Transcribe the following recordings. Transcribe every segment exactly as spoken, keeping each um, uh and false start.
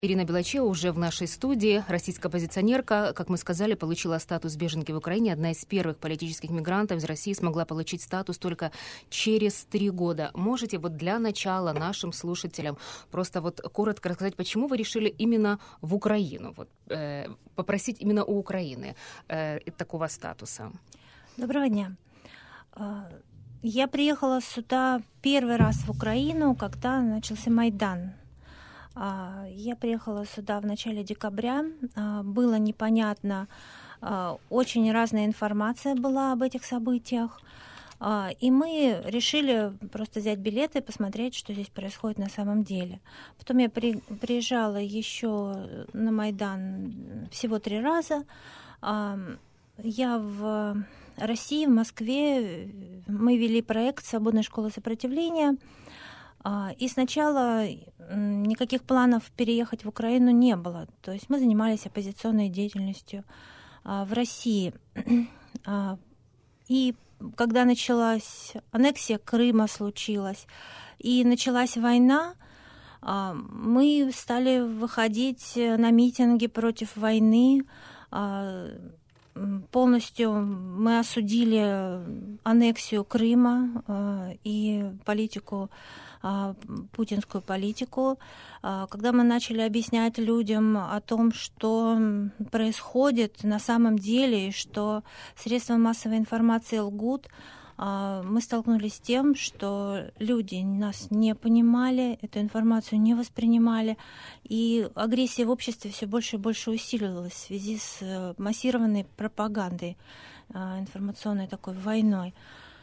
Ирина Белачева уже в нашей студии. Российская оппозиционерка, как мы сказали, получила статус беженки в Украине. Одна из первых политических мигрантов из России смогла получить статус только через три года. Можете вот для начала нашим слушателям просто вот коротко рассказать, почему вы решили именно в Украину, вот, э, попросить именно у Украины э, такого статуса? Доброго дня. Я приехала сюда первый раз в Украину, когда начался Майдан. Я приехала сюда в начале декабря, было непонятно, очень разная информация была об этих событиях, и мы решили просто взять билеты и посмотреть, что здесь происходит на самом деле. Потом я при, приезжала еще на Майдан всего три раза. Я в России, в Москве, мы вели проект «Свободная школа сопротивления», и сначала никаких планов переехать в Украину не было. То есть мы занимались оппозиционной деятельностью в России. И когда началась аннексия Крыма, случилась, и началась война, мы стали выходить на митинги против войны. Полностью мы осудили аннексию Крыма и политику, путинскую политику. Когда мы начали объяснять людям о том, что происходит на самом деле, и что средства массовой информации лгут, мы столкнулись с тем, что люди нас не понимали, эту информацию не воспринимали, и агрессия в обществе все больше и больше усиливалась в связи с массированной пропагандой, информационной такой войной.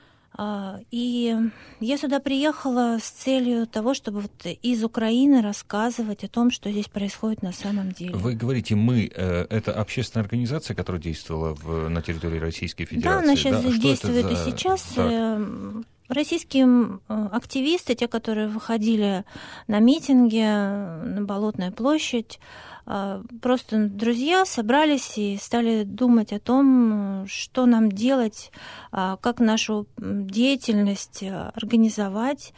И я сюда приехала с целью того, чтобы вот из Украины рассказывать о том, что здесь происходит на самом деле. Вы говорите «мы». Это общественная организация, которая действовала в, на территории Российской Федерации? Да, она сейчас да? действует за... и сейчас. Так. Российские активисты, те, которые выходили на митинги на Болотную площадь, просто друзья собрались и стали думать о том, что нам делать, как нашу деятельность организовать.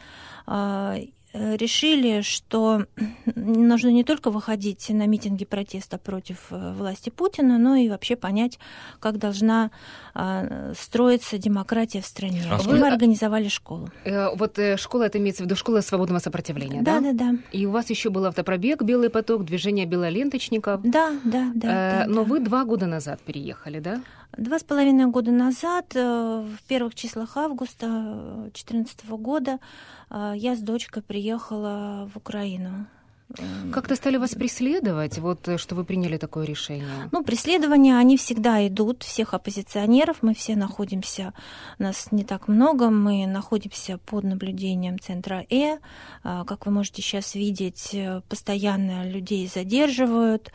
Решили, что нужно не только выходить на митинги протеста против власти Путина, но и вообще понять, как должна строиться демократия в стране. А вы... Мы организовали школу. Вот школа, это имеется в виду школа свободного сопротивления, да? Да, да, да. И у вас еще был автопробег «Белый поток», движение белоленточников. Да, да, да. Э, да но да. вы два года назад переехали, да? Два с половиной года назад, в первых числах августа две тысячи четырнадцатого года, я с дочкой приехала в Украину. Как-то стали вас преследовать, вот, что вы приняли такое решение? Ну, преследования, они всегда идут, всех оппозиционеров. Мы все находимся, нас не так много, мы находимся под наблюдением центра Э. Как вы можете сейчас видеть, постоянно людей задерживают,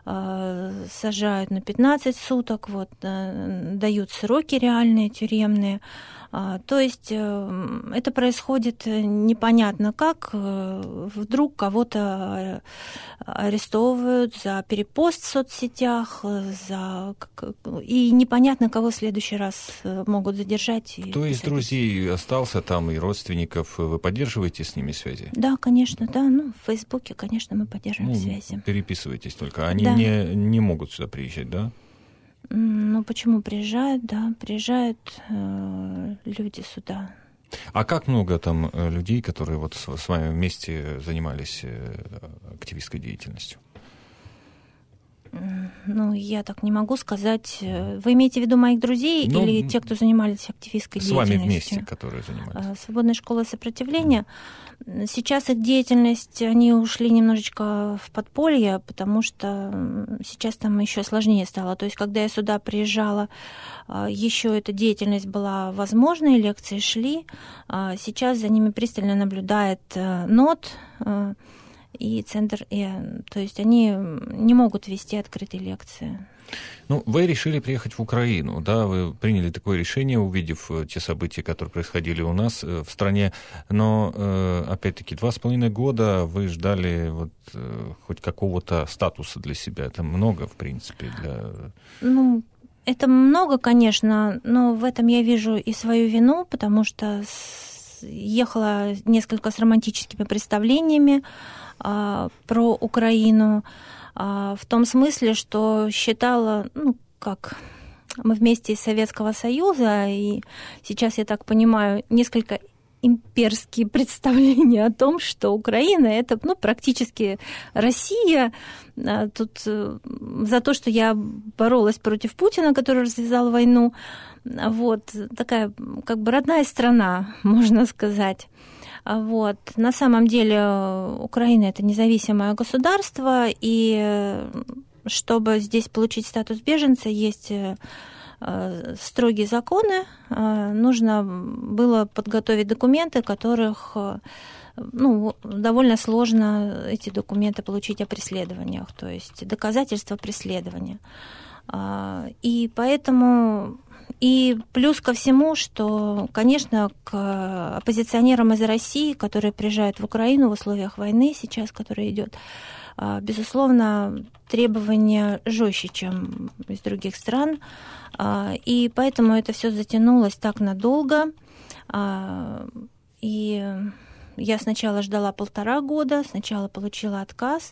сажают на пятнадцать суток, вот, дают сроки реальные, тюремные. То есть это происходит непонятно как. Вдруг кого-то арестовывают за перепост в соцсетях, за... и непонятно, кого в следующий раз могут задержать. Кто из друзей остался там и родственников? Вы поддерживаете с ними связи? Да, конечно, да. Ну, в Фейсбуке, конечно, мы поддерживаем ну, связи. Переписываетесь только. Они да. не, не могут сюда приезжать, да? Ну, почему приезжают, да, приезжают э, люди сюда. А как много там людей, которые вот с, с вами вместе занимались активистской деятельностью? Ну, я так не могу сказать. Вы имеете в виду моих друзей ну, или тех, кто занимались активистской с деятельностью? С вами вместе, которые занимались. Свободная школа сопротивления. Сейчас их деятельность, они ушли немножечко в подполье, потому что сейчас там еще сложнее стало. То есть, когда я сюда приезжала, еще эта деятельность была возможной, лекции шли. Сейчас за ними пристально наблюдает НОТ и Центр Э. То есть они не могут вести открытые лекции. Ну, вы решили приехать в Украину, да, вы приняли такое решение, увидев те события, которые происходили у нас в стране, но, опять-таки, два с половиной года вы ждали вот хоть какого-то статуса для себя. Это много, в принципе, для... Ну, это много, конечно, но в этом я вижу и свою вину, потому что ехала несколько с романтическими представлениями а, про Украину, а, в том смысле, что считала, ну, как мы вместе из Советского Союза, и сейчас, я так понимаю, несколько имперские представления о том, что Украина — это, ну, практически Россия. Тут за то, что я боролась против Путина, который развязал войну, вот, такая как бы родная страна, можно сказать. Вот. На самом деле Украина — это независимое государство, и чтобы здесь получить статус беженца, есть строгие законы, нужно было подготовить документы, которых, ну, довольно сложно эти документы получить о преследованиях, то есть доказательства преследования. И поэтому, и плюс ко всему, что, конечно, к оппозиционерам из России, которые приезжают в Украину в условиях войны сейчас, которая идет, безусловно, требования жестче, чем из других стран, и поэтому это все затянулось так надолго. И я сначала ждала полтора года, сначала получила отказ,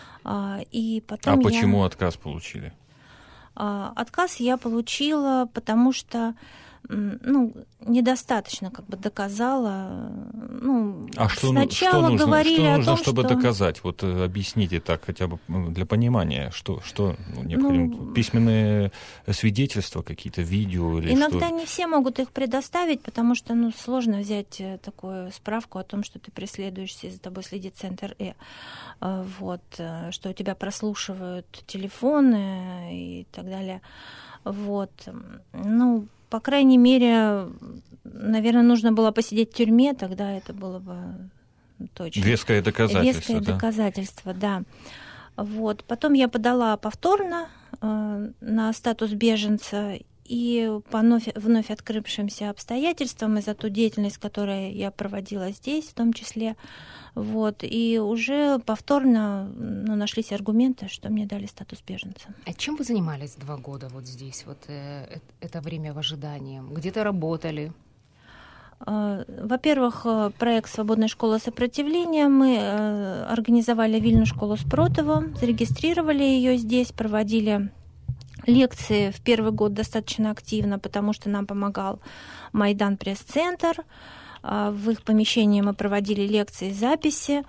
и потом. А почему я... отказ получили? Отказ я получила, потому что, ну, недостаточно как бы доказала. Ну, а что, сначала что нужно, говорили что нужно о том, чтобы что... доказать? Вот объясните так хотя бы для понимания, что, что необходимо. Ну, письменные свидетельства, какие-то видео или иногда что? не все могут их предоставить, потому что, ну, сложно взять такую справку о том, что ты преследуешься, и за тобой следит Центр Э. Вот, что у тебя прослушивают телефоны и так далее. Вот. Ну, по крайней мере, наверное, нужно было посидеть в тюрьме, тогда это было бы точно. Веское доказательство, Веское да? доказательство, да. Вот. Потом я подала повторно э, на статус беженца, и по вновь, вновь открывшимся обстоятельствам, и за ту деятельность, которую я проводила здесь, в том числе, вот, и уже повторно, ну, нашлись аргументы, что мне дали статус беженца. А чем вы занимались два года вот здесь, вот э, это время в ожидании? Где-то работали? Во-первых, проект «Свободная школа сопротивления». Мы организовали Вильну школу Спротова, зарегистрировали ее здесь, проводили лекции в первый год достаточно активно, потому что нам помогал Майдан пресс-центр. В их помещении мы проводили лекции, записи.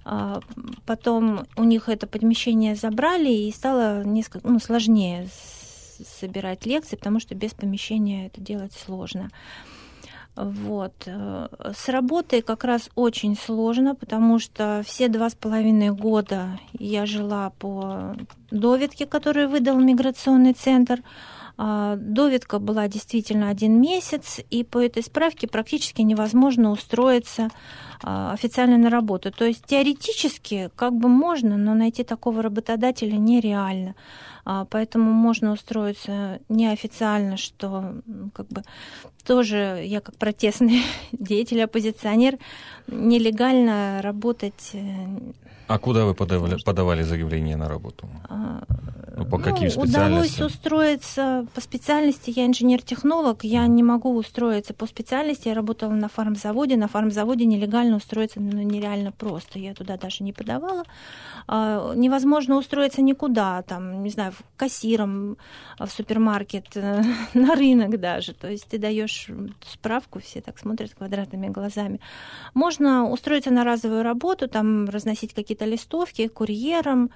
Потом у них это помещение забрали, и стало несколько, ну, сложнее собирать лекции, потому что без помещения это делать сложно. Вот. С работой как раз очень сложно, потому что все два с половиной года я жила по довидке, которую выдал миграционный центр. Довидка была действительно один месяц, и по этой справке практически невозможно устроиться официально на работу. То есть теоретически как бы можно, но найти такого работодателя нереально. Поэтому можно устроиться неофициально, что как бы тоже я как протестный деятель, оппозиционер, нелегально работать. А куда вы подавали, подавали заявление на работу? Ну, по ну, каким специальностям? Удалось устроиться по специальности. Я инженер-технолог, я не могу устроиться по специальности. Я работала на фармзаводе. На фармзаводе нелегально устроиться, ну, нереально просто. Я туда даже не подавала. Невозможно устроиться никуда, там, не знаю, кассиром в супермаркет, на рынок даже. То есть ты даешь справку, все так смотрят квадратными глазами. Можно устроиться на разовую работу, там разносить какие-то листовки курьером.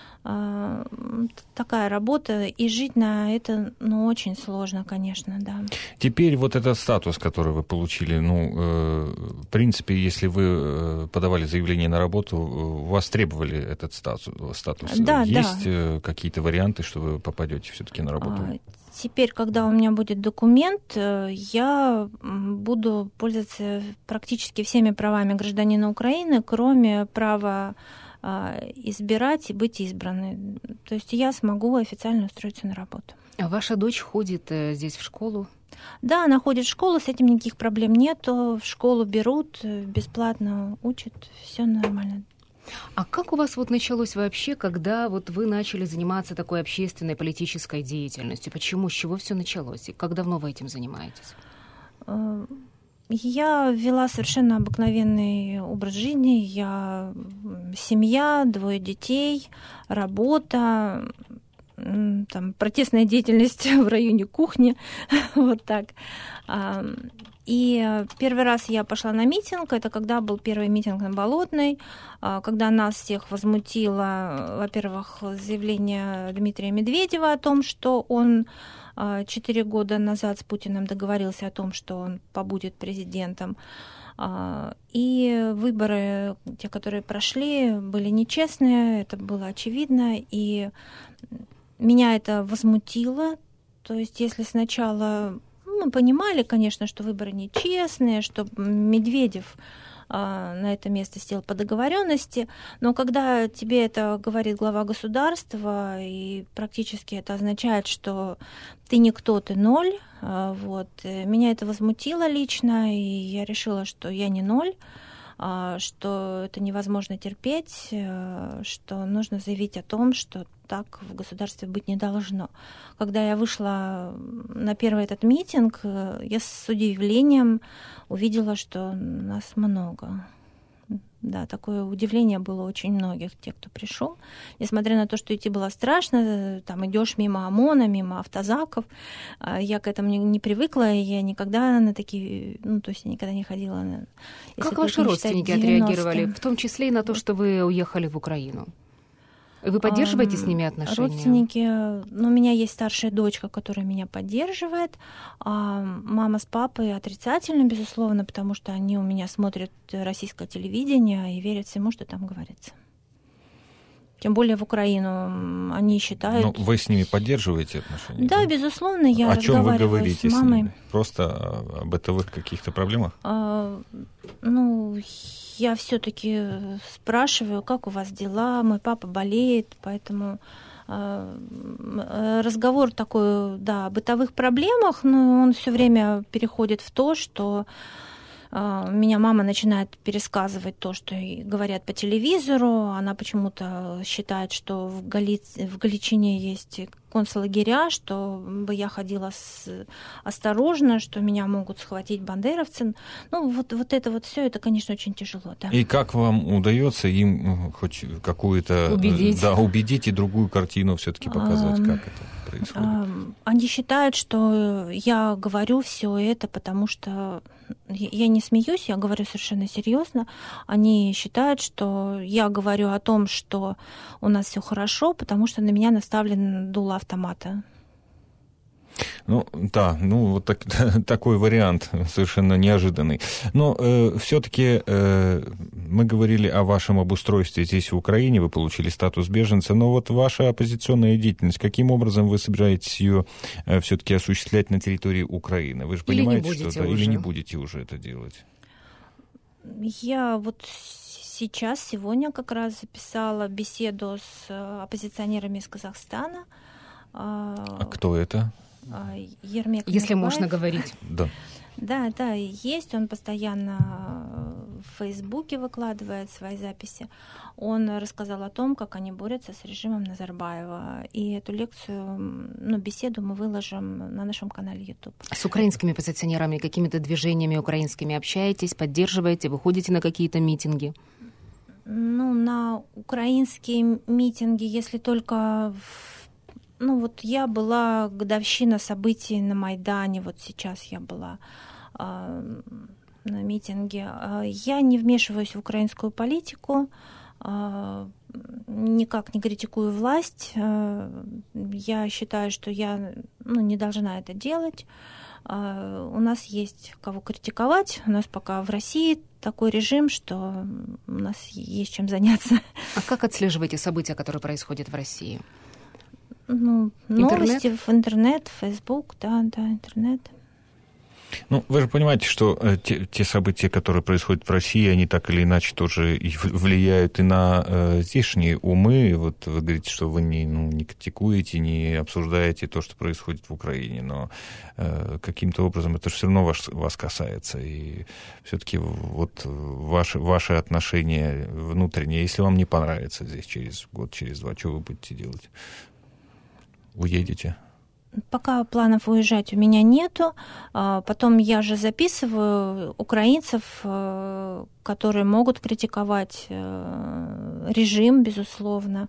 Такая работа, и жить на это, ну, очень сложно, конечно, да. Теперь вот этот статус, который вы получили, ну, э, в принципе, если вы подавали заявление на работу, у вас требовали этот статус? статус. Да, Есть да. какие-то варианты, что вы попадете все-таки на работу? Теперь, когда у меня будет документ, я буду пользоваться практически всеми правами гражданина Украины, кроме права избирать и быть избранной. То есть я смогу официально устроиться на работу. А ваша дочь ходит здесь в школу? Да, она ходит в школу, с этим никаких проблем нету. В школу берут, бесплатно учат, все нормально. А как у вас вот началось вообще, когда вот вы начали заниматься такой общественной политической деятельностью? Почему, с чего все началось? И как давно вы этим занимаетесь? Я вела совершенно обыкновенный образ жизни. Я семья, двое детей, работа, там, протестная деятельность в районе кухни, вот так. И первый раз я пошла на митинг, это когда был первый митинг на Болотной, когда нас всех возмутило, во-первых, заявление Дмитрия Медведева о том, что он четыре года назад с Путиным договорился о том, что он побудет президентом. И выборы, те, которые прошли, были нечестные, это было очевидно, и меня это возмутило. То есть если сначала мы понимали, конечно, что выборы нечестные, что Медведев на это место сел по договоренности, но когда тебе это говорит глава государства, и практически это означает, что ты никто, ты ноль, вот, меня это возмутило лично, и я решила, что я не ноль, что это невозможно терпеть, что нужно заявить о том, что так в государстве быть не должно. Когда я вышла на первый этот митинг, я с удивлением увидела, что нас много. Да, такое удивление было очень многих, тех, кто пришел. Несмотря на то, что идти было страшно, там идешь мимо ОМОНа, мимо автозаков, я к этому не, не привыкла, и я никогда на такие, ну, то есть я никогда не ходила на... Как ваши родственники отреагировали, в том числе и на то, что вы уехали в Украину? Вы поддерживаете а, с ними отношения? Родственники, ну, у меня есть старшая дочка, которая меня поддерживает. А мама с папой отрицательно, безусловно, потому что они у меня смотрят российское телевидение и верят всему, что там говорится. Тем более в Украину они считают... Но вы с ними поддерживаете отношения? Да, да? Безусловно, я о чем вы с говорите мамой. С ними? Просто о бытовых каких-то проблемах? А, ну, я все-таки спрашиваю, как у вас дела, мой папа болеет, поэтому разговор такой, да, о бытовых проблемах, но он все время переходит в то, что меня мама начинает пересказывать то, что говорят по телевизору. Она почему-то считает, что в, Гали... в Галичине есть концлагеря, что бы я ходила с... осторожно, что меня могут схватить бандеровцы. Ну, вот, вот это вот все, это, конечно, очень тяжело. Да. И как вам удается им хоть какую-то... Убедить. Да, убедить и другую картину все-таки показать, а, как это происходит? А, они считают, что я говорю все это, потому что я не смеюсь, я говорю совершенно серьезно. Они считают, что я говорю о том, что у нас все хорошо, потому что на меня наставлен дуло автомата. Ну, да, ну, вот так, такой вариант совершенно неожиданный. Но э, все-таки э, мы говорили о вашем обустройстве здесь, в Украине, вы получили статус беженца, но вот ваша оппозиционная деятельность, каким образом вы собираетесь ее э, все-таки осуществлять на территории Украины? Вы же или понимаете, что это, или не будете уже это делать? Я вот сейчас, сегодня как раз записала беседу с оппозиционерами из Казахстана. А кто это? Ермек Если Меркбаев. Можно говорить. Да. Да, да, есть. Он постоянно в Фейсбуке выкладывает свои записи. Он рассказал о том, как они борются с режимом Назарбаева. И эту лекцию, ну, беседу мы выложим на нашем канале YouTube. С украинскими оппозиционерами, какими-то движениями украинскими общаетесь, поддерживаете, выходите на какие-то митинги? Ну, на украинские митинги, если только... В Ну вот я была годовщина событий на Майдане, вот сейчас я была э, на митинге. Я не вмешиваюсь в украинскую политику, э, никак не критикую власть. Э, я считаю, что я ну, не должна это делать. Э, у нас есть кого критиковать. У нас пока в России такой режим, что у нас есть чем заняться. А как отслеживаете события, которые происходят в России? Ну, новости в интернет, Facebook, да, да, интернет. Ну, вы же понимаете, что э, те, те события, которые происходят в России, они так или иначе тоже и влияют и на э, здешние умы. Вот вы говорите, что вы не, ну, не критикуете, не обсуждаете то, что происходит в Украине, но э, каким-то образом это же все равно вас, вас касается. И все-таки вот ваши, ваши отношения внутренние, если вам не понравится здесь через год, через два, что вы будете делать? Уедете? Пока планов уезжать у меня нету. Потом я же записываю украинцев, которые могут критиковать режим, безусловно.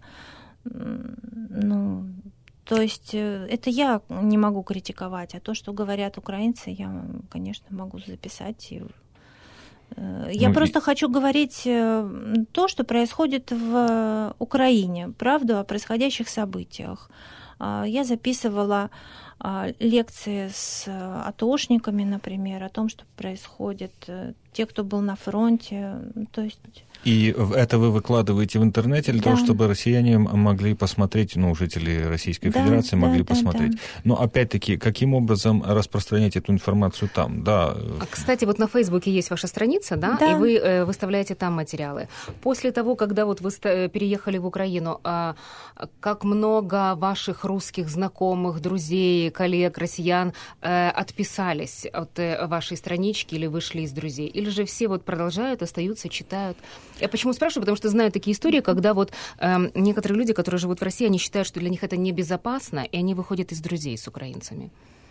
Ну, то есть это я не могу критиковать, а то, что говорят украинцы, я, конечно, могу записать. Я ну, просто и... хочу говорить то, что происходит в Украине, правду о происходящих событиях. Я записывала лекции с атошниками, например, о том, что происходит, те, кто был на фронте, то есть... И это вы выкладываете в интернете для да. того, чтобы россияне могли посмотреть, ну, жители Российской да, Федерации могли да, посмотреть. Да, да. Но опять-таки, каким образом распространять эту информацию там? Да. Кстати, вот на Фейсбуке есть ваша страница, да, да. и вы выставляете там материалы. После того, когда вот вы переехали в Украину, как много ваших русских знакомых, друзей, коллег, россиян отписались от вашей странички или вышли из друзей? Или же все вот продолжают, остаются, читают? Я почему спрашиваю? Потому что знаю такие истории, когда вот э, некоторые люди, которые живут в России, они считают, что для них это небезопасно, и они выходят из друзей с украинцами.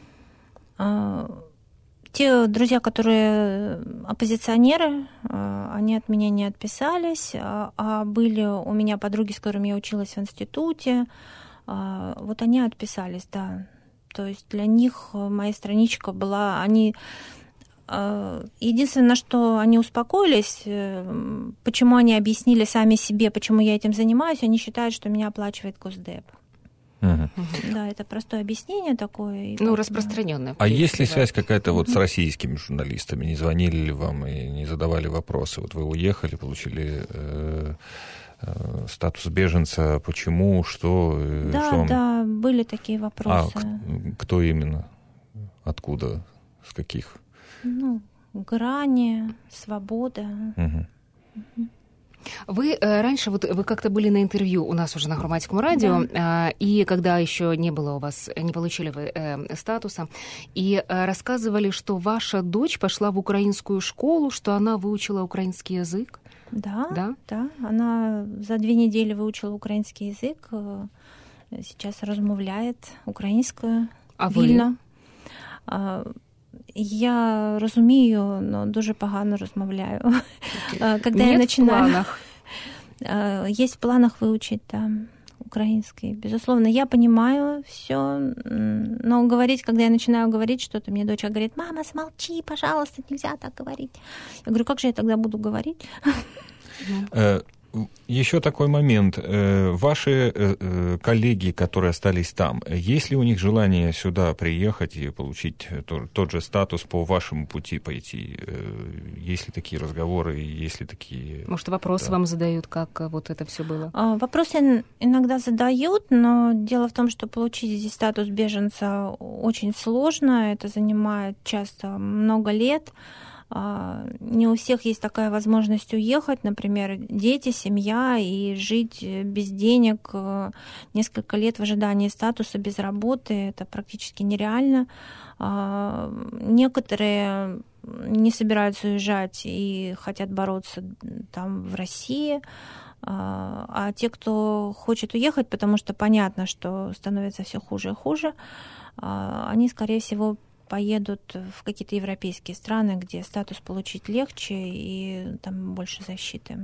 А, те друзья, которые оппозиционеры, они от меня не отписались, а были у меня подруги, с которыми я училась в институте, вот они отписались, да. То есть для них моя страничка была... они Единственное, на что они успокоились, почему они объяснили сами себе, почему я этим занимаюсь, они считают, что меня оплачивает Госдеп. Угу. Да, это простое объяснение такое. Ну, распространенное. А есть ли связь какая-то вот с российскими журналистами? Не звонили ли вам и не задавали вопросы? Вот вы уехали, получили э, э, статус беженца. Почему? Что? Да, что вам... да, были такие вопросы. А кто именно? Откуда? С каких? Ну, грани, свобода. Угу. Угу. Вы э, раньше, вот вы как-то были на интервью у нас уже на Громадском радио, да. э, и когда еще не было у вас, не получили вы э, статуса, и э, рассказывали, что ваша дочь пошла в украинскую школу, что она выучила украинский язык. Да, да, да. Она за две недели выучила украинский язык, сейчас размовляет українською, а вільно. А, я розумію, але дуже погано розмовляю. Когда Нет я начинаю... в планах? Есть в планах выучить, да, украинский. Безусловно, я понимаю все, но говорить, когда я начинаю говорить что-то, мне дочка говорит: мама, смолчи, пожалуйста, нельзя так говорить. Я говорю: как же я тогда буду говорить? Еще такой момент. Ваши коллеги, которые остались там, есть ли у них желание сюда приехать и получить тот же статус, по вашему пути пойти? Есть ли такие разговоры, есть ли такие... Может, вопросы да. вам задают, как вот это все было? Вопросы иногда задают, но дело в том, что получить здесь статус беженца очень сложно, это занимает часто много лет. Не у всех есть такая возможность уехать, например, дети, семья, и жить без денег несколько лет в ожидании статуса без работы. Это практически нереально. Некоторые не собираются уезжать и хотят бороться там в России. А те, кто хочет уехать, потому что понятно, что становится все хуже и хуже, они, скорее всего, поедут в какие-то европейские страны, где статус получить легче и там больше защиты.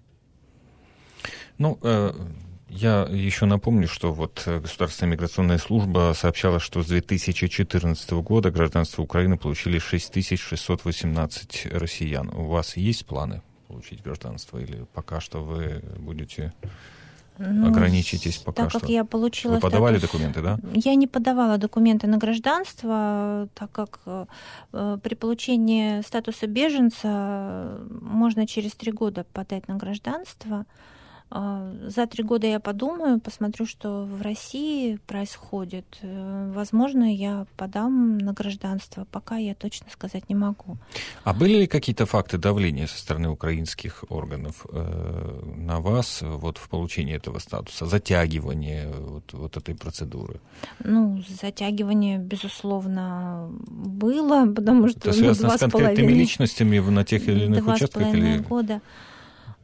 Ну, э, я еще напомню, что вот Государственная миграционная служба сообщала, что с две тысячи четырнадцатого года гражданство Украины получили шесть тысяч шестьсот восемнадцать россиян. У вас есть планы получить гражданство или пока что вы будете... Ну, ограничитесь пока так что. Как я получила Вы подавали статус... документы, да? Я не подавала документы на гражданство, так как э, при получении статуса беженца можно через три года подать на гражданство. Э, за три года я подумаю, посмотрю, что в России происходит. Э, возможно, я подам на гражданство, пока я точно сказать не могу. А были ли какие-то факты давления со стороны украинских органов э, на вас вот, в получении этого статуса, затягивание вот, вот этой процедуры? Ну, затягивание, безусловно, было, потому что... Это связано ну, с конкретными личностями на тех или иных два участках? Два с половиной или... года.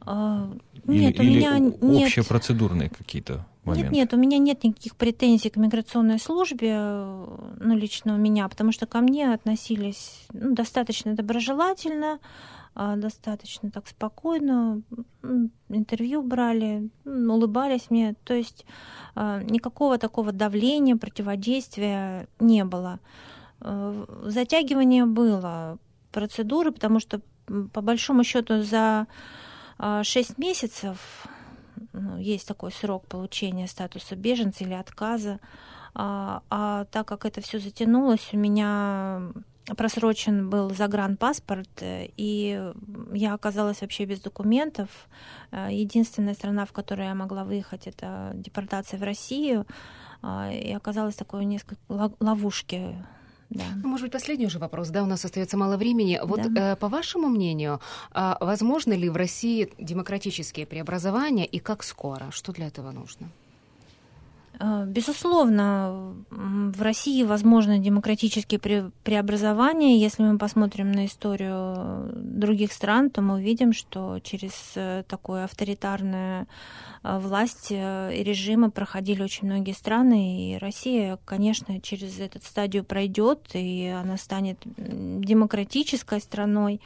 Нет, или, у меня или нет... общепроцедурные какие-то моменты? Нет, нет, у меня нет никаких претензий к миграционной службе, ну, лично у меня, потому что ко мне относились ну, достаточно доброжелательно, достаточно так спокойно, интервью брали, улыбались мне, то есть никакого такого давления, противодействия не было. Затягивание было процедуры, потому что по большому счету за шесть месяцев ну, есть такой срок получения статуса беженца или отказа, а, а так как это все затянулось, у меня просрочен был загранпаспорт, и я оказалась вообще без документов. Единственная страна, в которой я могла выехать, это депортация в Россию, и оказалась в такой несколько ловушки. Да. Может быть, последний уже вопрос, да, у нас остается мало времени. Вот да. э, по вашему мнению, э, возможно ли в России демократические преобразования и как скоро? Что для этого нужно? Безусловно, в России возможны демократические преобразования. Если мы посмотрим на историю других стран, то мы увидим, что через такую авторитарную власть и режимы проходили очень многие страны, и Россия, конечно, через эту стадию пройдет, и она станет демократической страной.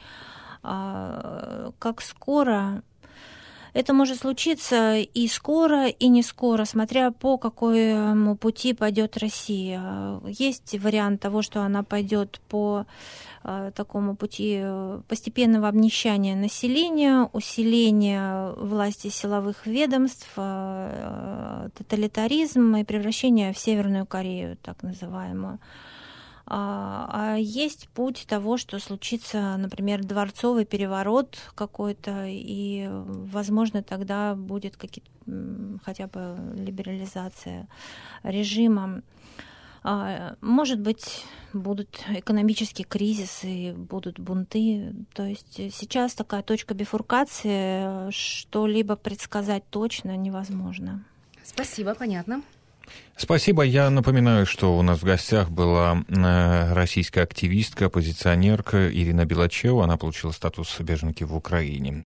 Как скоро? Это может случиться и скоро, и не скоро, смотря по какому пути пойдет Россия. Есть вариант того, что она пойдет по такому пути постепенного обнищания населения, усиления власти силовых ведомств, тоталитаризм и превращения в Северную Корею, так называемую. А есть путь того, что случится, например, дворцовый переворот какой-то, и, возможно, тогда будет какие-то, хотя бы либерализация режима. Может быть, будут экономические кризисы, будут бунты. То есть сейчас такая точка бифуркации, что-либо предсказать точно невозможно. Спасибо, понятно. Спасибо. Я напоминаю, что у нас в гостях была российская активистка, оппозиционерка Ирина Белачева. Она получила статус беженки в Украине.